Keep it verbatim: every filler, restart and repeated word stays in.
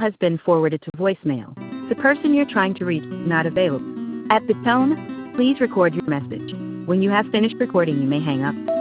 has been forwarded to voicemail. The person you're trying to reach is not available. At the tone, please record your message. When you have finished recording, you may hang up.